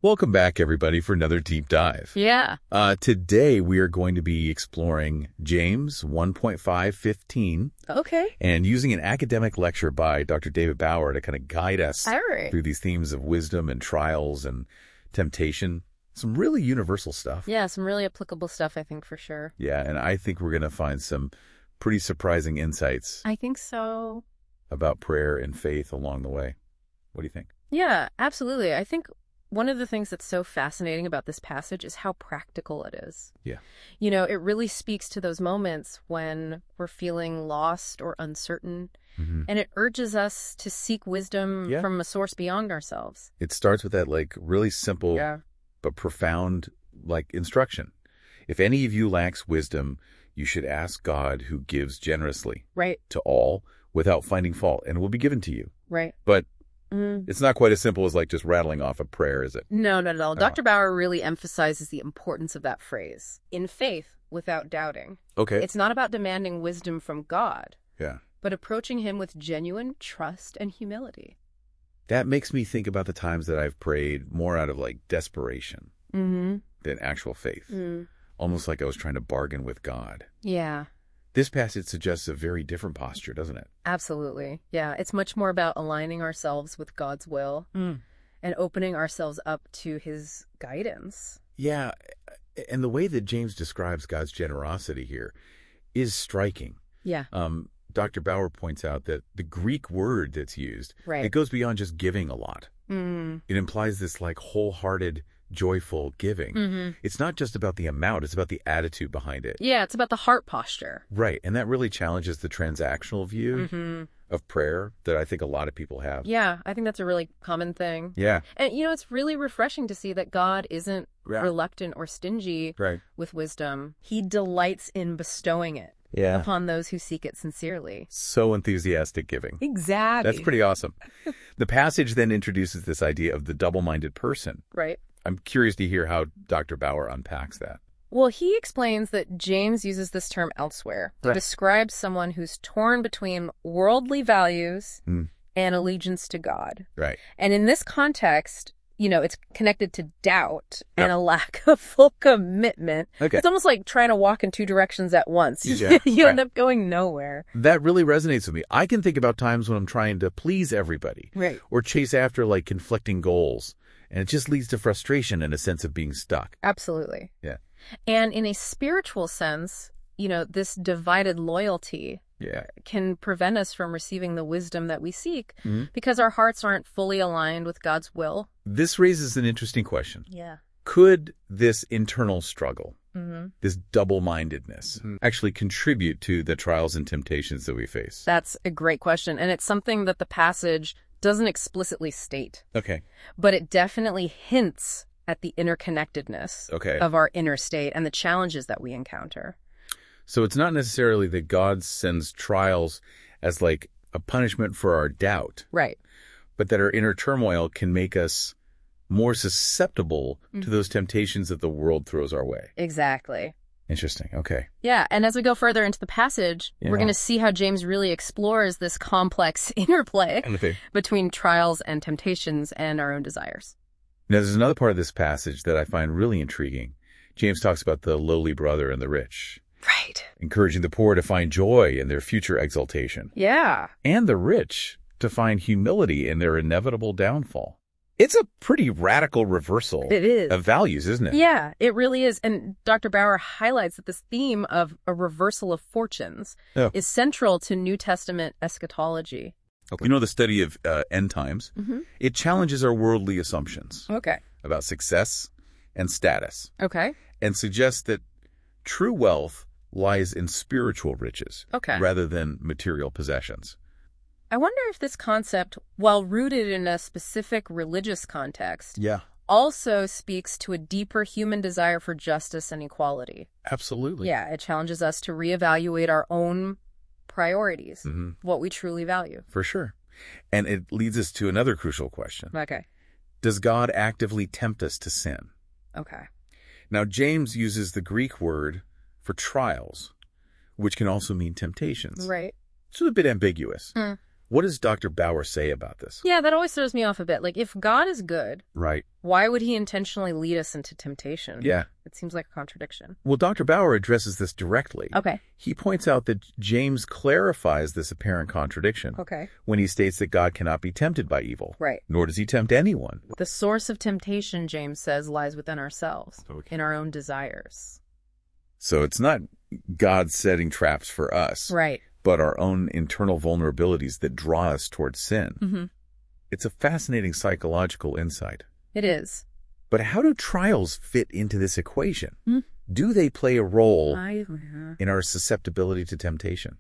Welcome back, everybody, for another deep dive. Yeah. Today, we are going to be exploring James 1.5:15. Okay. And using an academic lecture by Dr. David Bauer to kind of guide us All right. through these themes of wisdom and trials and temptation. Some really universal stuff. Yeah, some really applicable stuff, I think, for sure. Yeah, and I think we're going to find some pretty surprising insights I think so. about prayer and faith along the way. What do you think? Yeah, absolutely. I think one of the things that's so fascinating about this passage is how practical it is. Yeah. You know, it really speaks to those moments when we're feeling lost or uncertain, and it urges us to seek wisdom from a source beyond ourselves. It starts with that really simple but profound instruction. If any of you lacks wisdom, you should ask God, who gives generously to all without finding fault, and it will be given to you. Right. But it's not quite as simple as just rattling off a prayer, is it? No, not at all. Dr. Bauer really emphasizes the importance of that phrase. In faith, without doubting. Okay. It's not about demanding wisdom from God, Yeah. but approaching him with genuine trust and humility. That makes me think about the times that I've prayed more out of desperation than actual faith. Almost like I was trying to bargain with God. Yeah. This passage suggests a very different posture, doesn't it? Absolutely. Yeah. It's much more about aligning ourselves with God's will and opening ourselves up to his guidance. Yeah. And the way that James describes God's generosity here is striking. Yeah. Dr. Bauer points out that the Greek word that's used, it goes beyond just giving a lot. It implies this wholehearted, joyful giving. It's not just about the amount, it's about the attitude behind it. Yeah, it's about the heart posture. Right. And that really challenges the transactional view of prayer that I think a lot of people have. Yeah, I think that's a really common thing. Yeah. And, it's really refreshing to see that God isn't reluctant or stingy with wisdom. He delights in bestowing it upon those who seek it sincerely. So enthusiastic giving. Exactly. That's pretty awesome. The passage then introduces this idea of the double-minded person. Right. I'm curious to hear how Dr. Bauer unpacks that. Well, he explains that James uses this term elsewhere to describe someone who's torn between worldly values and allegiance to God. Right. And in this context, it's connected to doubt and a lack of full commitment. Okay. It's almost like trying to walk in two directions at once. You end up going nowhere. That really resonates with me. I can think about times when I'm trying to please everybody. Right. Or chase after conflicting goals. And it just leads to frustration and a sense of being stuck. Absolutely. Yeah. And in a spiritual sense, this divided loyalty can prevent us from receiving the wisdom that we seek because our hearts aren't fully aligned with God's will. This raises an interesting question. Yeah. Could this internal struggle, this double-mindedness, actually contribute to the trials and temptations that we face? That's a great question. And it's something that the passage doesn't explicitly state. Okay. But it definitely hints at the interconnectedness of our inner state and the challenges that we encounter. So it's not necessarily that God sends trials as a punishment for our doubt. Right. But that our inner turmoil can make us more susceptible to those temptations that the world throws our way. Exactly. Interesting. Okay. Yeah. And as we go further into the passage, we're going to see how James really explores this complex interplay between trials and temptations and our own desires. Now, there's another part of this passage that I find really intriguing. James talks about the lowly brother and the rich. Right. Encouraging the poor to find joy in their future exaltation. Yeah. And the rich to find humility in their inevitable downfall. It's a pretty radical reversal of values, isn't it? Yeah, it really is. And Dr. Bauer highlights that this theme of a reversal of fortunes is central to New Testament eschatology. Okay. The study of end times, it challenges our worldly assumptions about success and status. And suggests that true wealth lies in spiritual riches rather than material possessions. I wonder if this concept, while rooted in a specific religious context, also speaks to a deeper human desire for justice and equality. Absolutely. Yeah, it challenges us to reevaluate our own priorities, what we truly value. For sure. And it leads us to another crucial question. Okay. Does God actively tempt us to sin? Okay. Now, James uses the Greek word for trials, which can also mean temptations. Right. It's a bit ambiguous. What does Dr. Bauer say about this? Yeah, that always throws me off a bit. Like, if God is good, right, why would he intentionally lead us into temptation? Yeah. It seems like a contradiction. Well, Dr. Bauer addresses this directly. Okay. He points out that James clarifies this apparent contradiction. Okay. When he states that God cannot be tempted by evil. Right. Nor does he tempt anyone. The source of temptation, James says, lies within ourselves, in our own desires. So it's not God setting traps for us. Right. But our own internal vulnerabilities that draw us towards sin. Mm-hmm. It's a fascinating psychological insight. It is. But how do trials fit into this equation? Mm-hmm. Do they play a role in our susceptibility to temptation?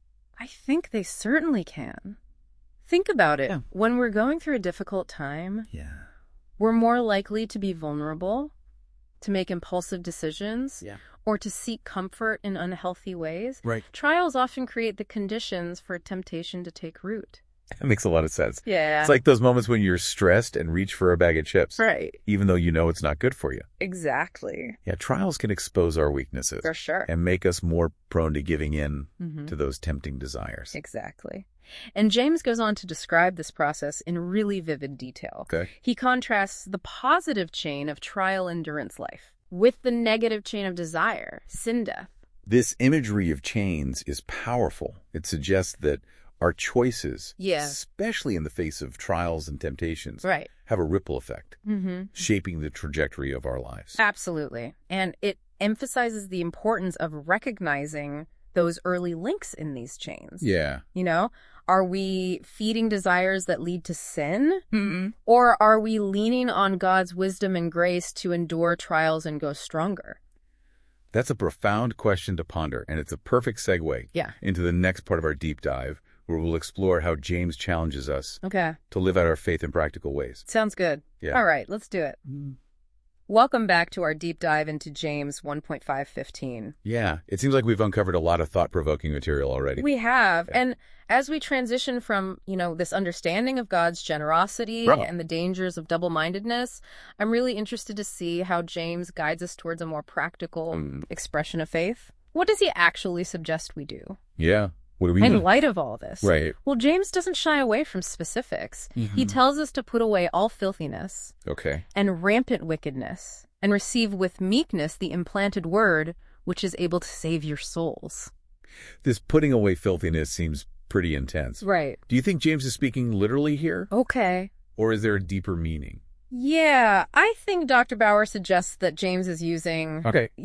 I think they certainly can. Think about it. Yeah. When we're going through a difficult time, we're more likely to be vulnerable, to make impulsive decisions, or to seek comfort in unhealthy ways. Right. Trials often create the conditions for temptation to take root. That makes a lot of sense. Yeah. It's like those moments when you're stressed and reach for a bag of chips. Right. Even though you know it's not good for you. Exactly. Yeah, trials can expose our weaknesses. For sure. And make us more prone to giving in to those tempting desires. Exactly. And James goes on to describe this process in really vivid detail. Okay. He contrasts the positive chain of trial endurance life with the negative chain of desire, sin death. This imagery of chains is powerful. It suggests that our choices, especially in the face of trials and temptations, have a ripple effect, shaping the trajectory of our lives. Absolutely. And it emphasizes the importance of recognizing those early links in these chains. Yeah. You know, are we feeding desires that lead to sin? Mm-hmm. Or are we leaning on God's wisdom and grace to endure trials and go stronger? That's a profound question to ponder, and it's a perfect segue into the next part of our deep dive, where we'll explore how James challenges us to live out our faith in practical ways. Sounds good. Yeah. All right, let's do it. Welcome back to our deep dive into James 1.5:15. Yeah, it seems like we've uncovered a lot of thought-provoking material already. We have. Yeah. And as we transition from, this understanding of God's generosity and the dangers of double-mindedness, I'm really interested to see how James guides us towards a more practical expression of faith. What does he actually suggest we do? Yeah. What do we in light of all this? Right. Well, James doesn't shy away from specifics. He tells us to put away all filthiness and rampant wickedness and receive with meekness the implanted word, which is able to save your souls. This putting away filthiness seems pretty intense. Right. Do you think James is speaking literally here? Okay. Or is there a deeper meaning? Yeah, I think Dr. Bauer suggests that James is using,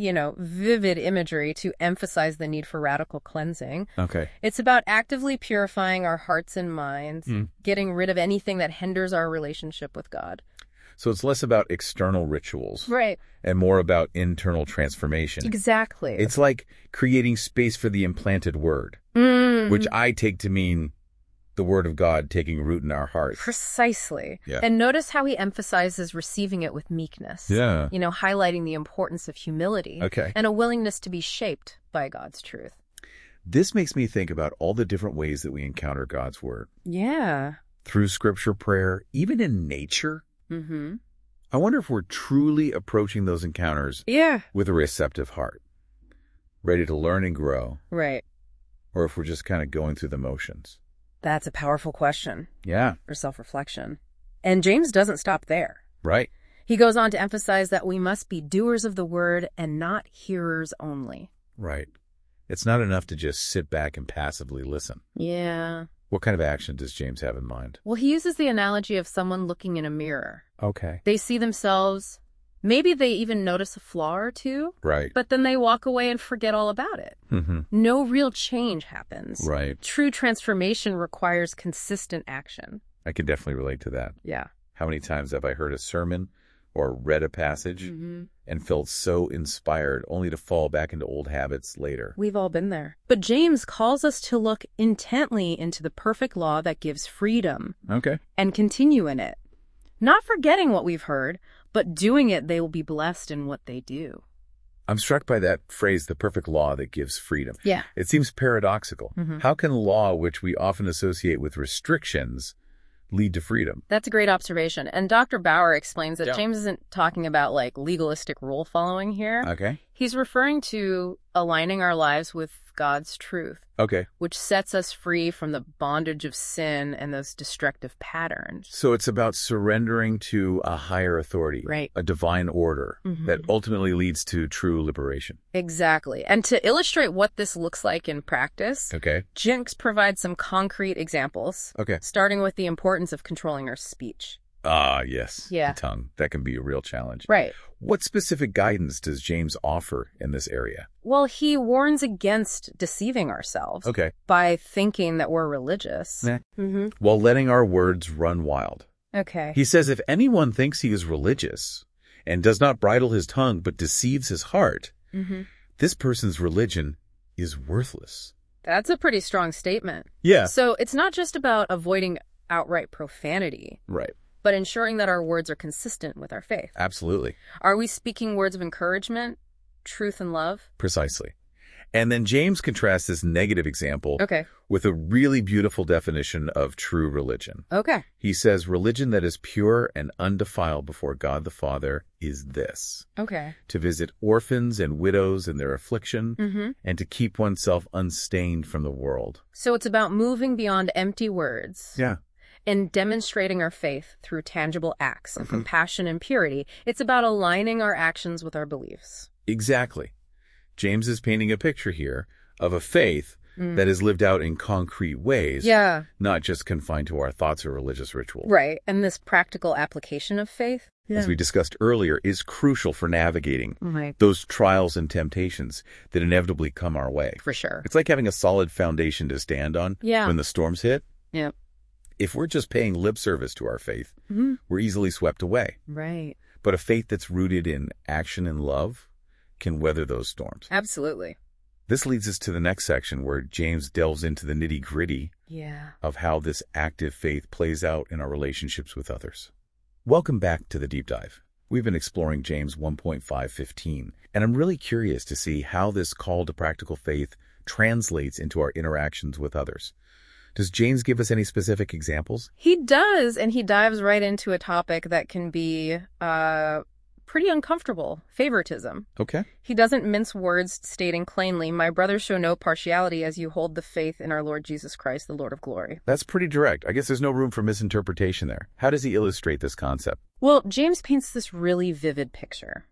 vivid imagery to emphasize the need for radical cleansing. Okay. It's about actively purifying our hearts and minds, getting rid of anything that hinders our relationship with God. So it's less about external rituals. Right. And more about internal transformation. Exactly. It's like creating space for the implanted word, which I take to mean the word of God taking root in our hearts. Precisely. Yeah. And notice how he emphasizes receiving it with meekness. Yeah. Highlighting the importance of humility. Okay. And a willingness to be shaped by God's truth. This makes me think about all the different ways that we encounter God's word. Yeah. Through scripture, prayer, even in nature. Mm-hmm. I wonder if we're truly approaching those encounters with a receptive heart, ready to learn and grow. Right. Or if we're just kind of going through the motions. That's a powerful question. Yeah. For self-reflection. And James doesn't stop there. Right. He goes on to emphasize that we must be doers of the word and not hearers only. Right. It's not enough to just sit back and passively listen. Yeah. What kind of action does James have in mind? Well, he uses the analogy of someone looking in a mirror. Okay. They see themselves. Maybe they even notice a flaw or two. Right. But then they walk away and forget all about it. Mm-hmm. No real change happens. Right. True transformation requires consistent action. I can definitely relate to that. Yeah. How many times have I heard a sermon or read a passage and felt so inspired only to fall back into old habits later? We've all been there. But James calls us to look intently into the perfect law that gives freedom. Okay. And continue in it. Not forgetting what we've heard, but doing it, they will be blessed in what they do. I'm struck by that phrase, the perfect law that gives freedom. Yeah. It seems paradoxical. How can law, which we often associate with restrictions, lead to freedom? That's a great observation. And Dr. Bauer explains that James isn't talking about legalistic rule following here. Okay. He's referring to aligning our lives with God's truth. Okay. Which sets us free from the bondage of sin and those destructive patterns. So it's about surrendering to a higher authority, right? A divine order that ultimately leads to true liberation. Exactly. And to illustrate what this looks like in practice, Jenks provides some concrete examples. Starting with the importance of controlling our speech. Ah, yes. Yeah. The tongue. That can be a real challenge. Right. What specific guidance does James offer in this area? Well, he warns against deceiving ourselves by thinking that we're religious. While letting our words run wild. He says if anyone thinks he is religious and does not bridle his tongue but deceives his heart, this person's religion is worthless. That's a pretty strong statement. Yeah. So it's not just about avoiding outright profanity. Right. But ensuring that our words are consistent with our faith. Absolutely. Are we speaking words of encouragement, truth, and love? Precisely. And then James contrasts this negative example with a really beautiful definition of true religion. He says, religion that is pure and undefiled before God the Father is this. To visit orphans and widows in their affliction and to keep oneself unstained from the world. So it's about moving beyond empty words. Yeah. And demonstrating our faith through tangible acts of compassion and purity. It's about aligning our actions with our beliefs. Exactly. James is painting a picture here of a faith that is lived out in concrete ways, not just confined to our thoughts or religious rituals. Right. And this practical application of faith, as we discussed earlier, is crucial for navigating those trials and temptations that inevitably come our way. For sure. It's like having a solid foundation to stand on when the storms hit. Yeah. If we're just paying lip service to our faith, we're easily swept away. Right. But a faith that's rooted in action and love can weather those storms. Absolutely. This leads us to the next section where James delves into the nitty-gritty of how this active faith plays out in our relationships with others. Welcome back to the Deep Dive. We've been exploring James 1.5:15, and I'm really curious to see how this call to practical faith translates into our interactions with others. Does James give us any specific examples? He does, and he dives right into a topic that can be pretty uncomfortable, favoritism. He doesn't mince words, stating plainly, "My brothers, show no partiality as you hold the faith in our Lord Jesus Christ, the Lord of glory." That's pretty direct. I guess there's no room for misinterpretation there. How does he illustrate this concept? Well, James paints this really vivid picture.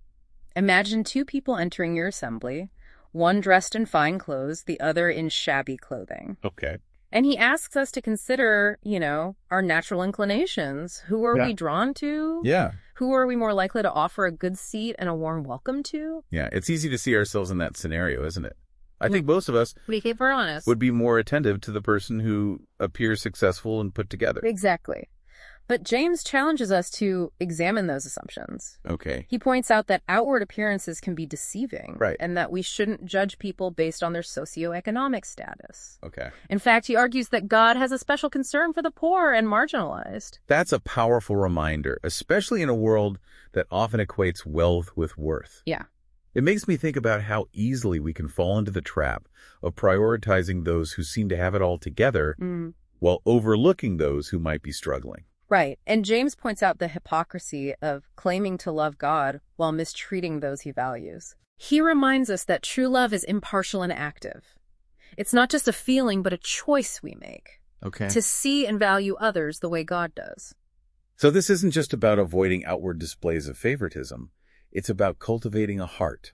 Imagine two people entering your assembly, one dressed in fine clothes, the other in shabby clothing. And he asks us to consider, our natural inclinations. Who are we drawn to? Who are we more likely to offer a good seat and a warm welcome to? Yeah, it's easy to see ourselves in that scenario, isn't it? I think most of us, if we're honest, would be more attentive to the person who appears successful and put together. Exactly. But James challenges us to examine those assumptions. He points out that outward appearances can be deceiving. And that we shouldn't judge people based on their socioeconomic status. In fact, he argues that God has a special concern for the poor and marginalized. That's a powerful reminder, especially in a world that often equates wealth with worth. Yeah. It makes me think about how easily we can fall into the trap of prioritizing those who seem to have it all together while overlooking those who might be struggling. Right. And James points out the hypocrisy of claiming to love God while mistreating those he values. He reminds us that true love is impartial and active. It's not just a feeling, but a choice we make. To see and value others the way God does. So this isn't just about avoiding outward displays of favoritism. It's about cultivating a heart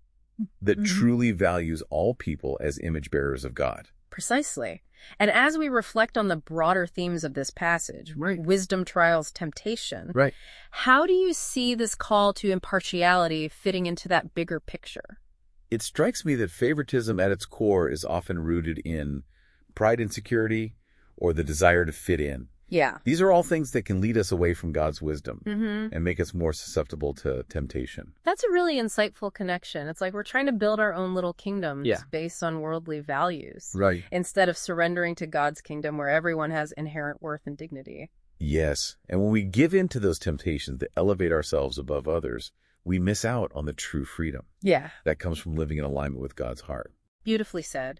that truly values all people as image bearers of God. Precisely. And as we reflect on the broader themes of this passage, wisdom, trials, temptation, how do you see this call to impartiality fitting into that bigger picture? It strikes me that favoritism at its core is often rooted in pride, insecurity, or the desire to fit in. Yeah. These are all things that can lead us away from God's wisdom and make us more susceptible to temptation. That's a really insightful connection. It's like we're trying to build our own little kingdoms based on worldly values. Instead of surrendering to God's kingdom where everyone has inherent worth and dignity. Yes. And when we give in to those temptations that elevate ourselves above others, we miss out on the true freedom. That comes from living in alignment with God's heart. Beautifully said.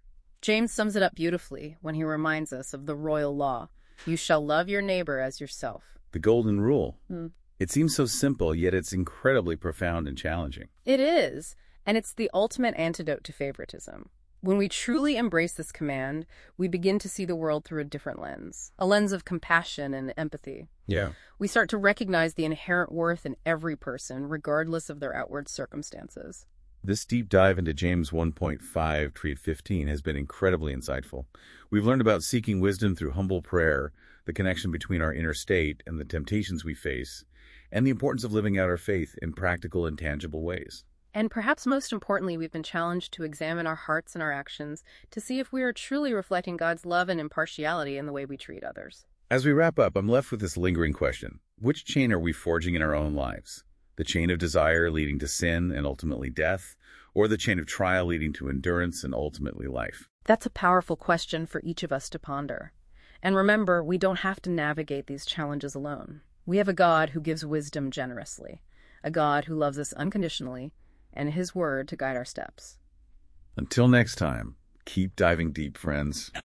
James sums it up beautifully when he reminds us of the royal law. You shall love your neighbor as yourself. The golden rule. It seems so simple, yet it's incredibly profound and challenging. It is, and it's the ultimate antidote to favoritism. When we truly embrace this command, we begin to see the world through a different lens, a lens of compassion and empathy. Yeah. We start to recognize the inherent worth in every person, regardless of their outward circumstances. This deep dive into James 1.5, Treat 15 has been incredibly insightful. We've learned about seeking wisdom through humble prayer, the connection between our inner state and the temptations we face, and the importance of living out our faith in practical and tangible ways. And perhaps most importantly, we've been challenged to examine our hearts and our actions to see if we are truly reflecting God's love and impartiality in the way we treat others. As we wrap up, I'm left with this lingering question. Which chain are we forging in our own lives? The chain of desire leading to sin and ultimately death, or the chain of trial leading to endurance and ultimately life? That's a powerful question for each of us to ponder. And remember, we don't have to navigate these challenges alone. We have a God who gives wisdom generously, a God who loves us unconditionally, and His Word to guide our steps. Until next time, keep diving deep, friends.